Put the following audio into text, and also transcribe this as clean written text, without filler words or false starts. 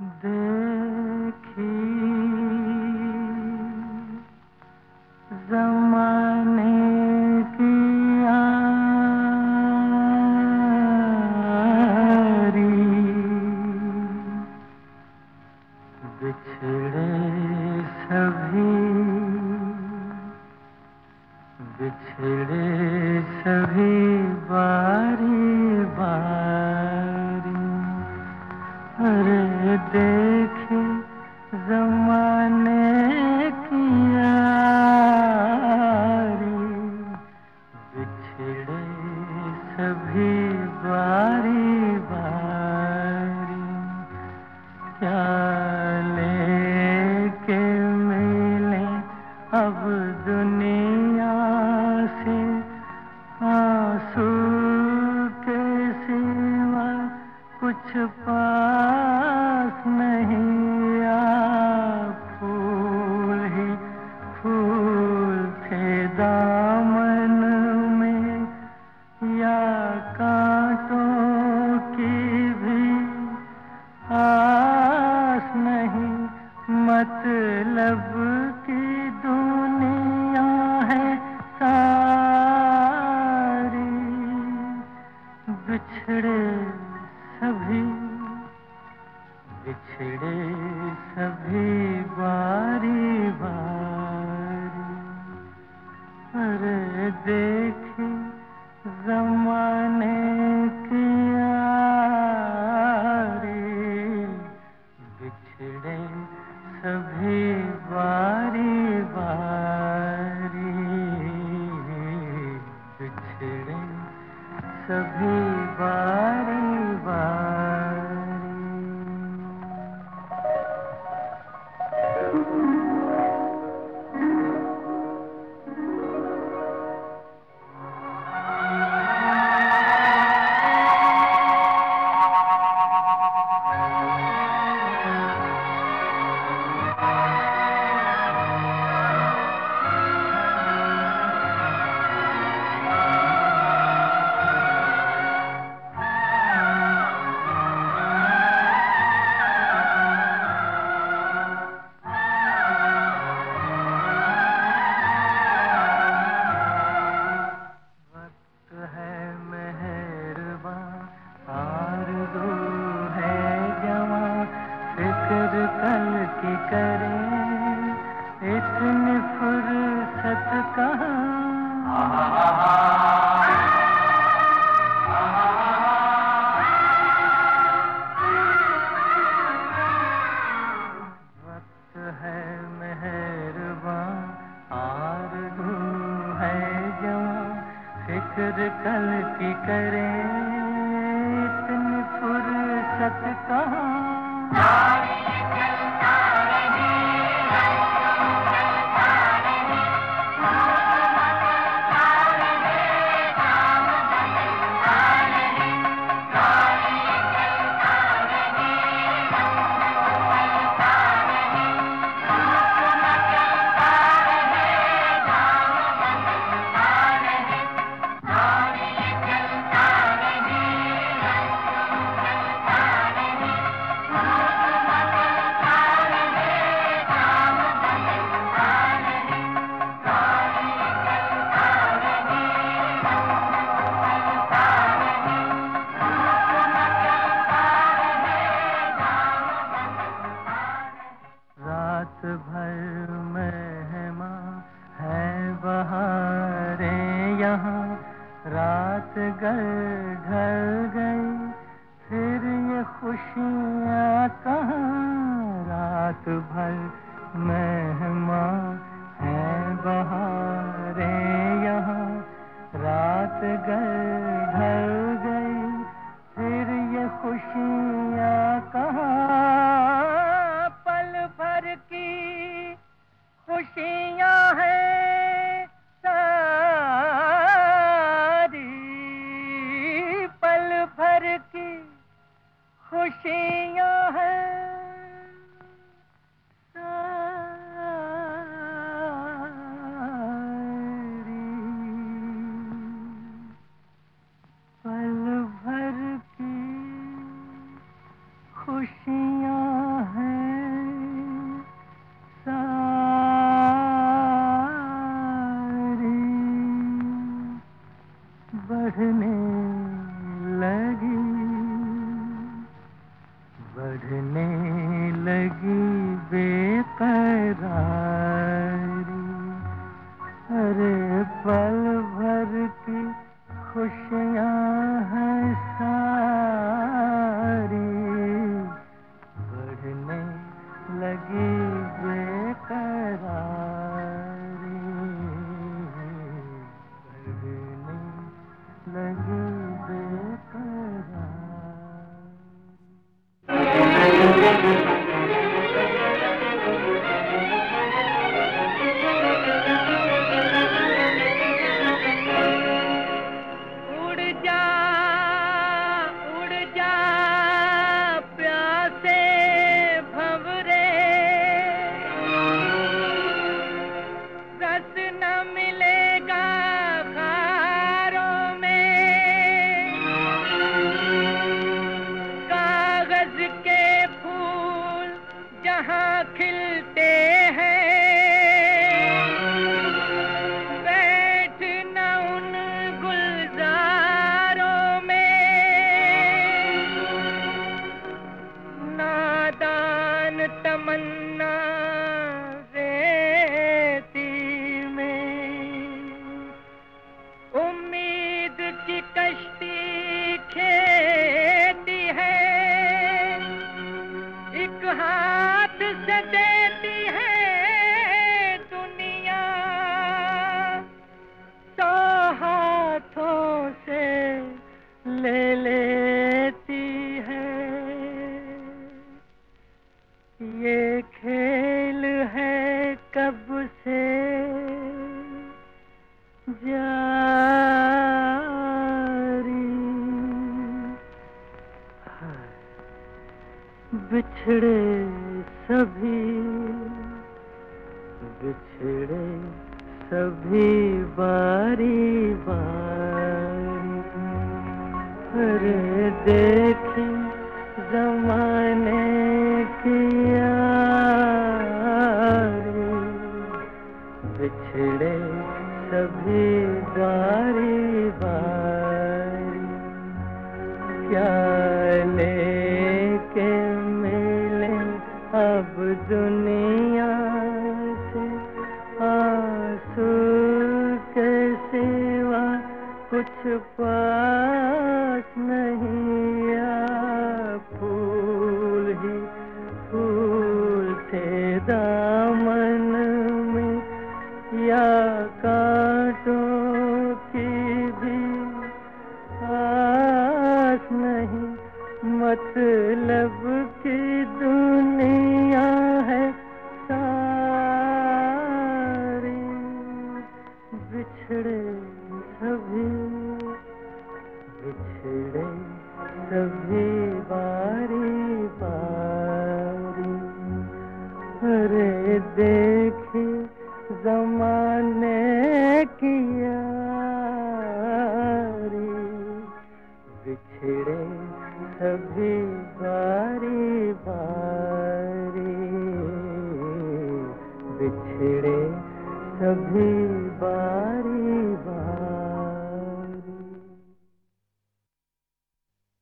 देखी ज़माने की यारी, बिछड़े सभी बारी बारी। अरे देखे ज़माने की यारी, बिछड़े सभी बारी बारी। क्या लेके मिले अब दुनिया से, आंसू के सिवा कुछ पास नहीं। आ फूल ही फूल थे दामन में, या कांटों की भी आस नहीं। मतलब की दुनिया है सारी, बिछड़े सभी बारी बारी। अरे देखी ज़माने की यारी, बिछड़े सभी बारी बारी। बिछड़े सभी बारी बारी। आरज़ू है जवां, फिक्र कल की करें, इतनी फुर्सत कहाँ। वक्त है मेहरबां, आरज़ू है जवां, फिक्र कल की करें, इतनी फुर्सत कहाँ। रात भर मेहमां है बहारें यहाँ, रात गर ढल गई फिर ये खुशियाँ कहाँ। रात भर मेहमां है बहारें यहाँ, रात गर ढल गई फिर ये खुशियाँ कहाँ। पल भर की खुशियाँ हैं सारी, पल भर की खुशियाँ हैं सारी, पल भर की खुशियाँ बिछड़े सभी, बिछड़े सभी बारी बारी। अरे देखी जमाने की यारी, बिछड़े सभी बारी बारी। क्या लेके मिले अब दुनिया से, आंसू के सिवा कुछ पास नहीं। या फूल ही फूल थे दामन में, या कांटों की भी आस नहीं। मतलब की दुनिया है सारी, बिछड़े सभी, बिछड़े सभी बारी बारी। अरे देखी जमाने की यारी, बिछड़े सभी बारी बारी, बिछड़े सभी बारी।